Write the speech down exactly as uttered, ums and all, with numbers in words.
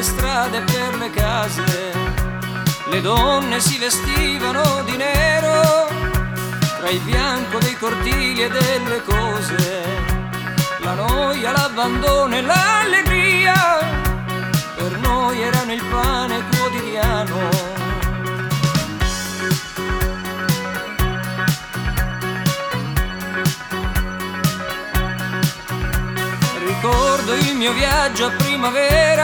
le strade e per le case. Le donne si vestivano di nero tra il bianco dei cortili e delle cose. La noia, l'abbandono e l'allegria per noi erano il pane quotidiano. Ricordo il mio viaggio a primavera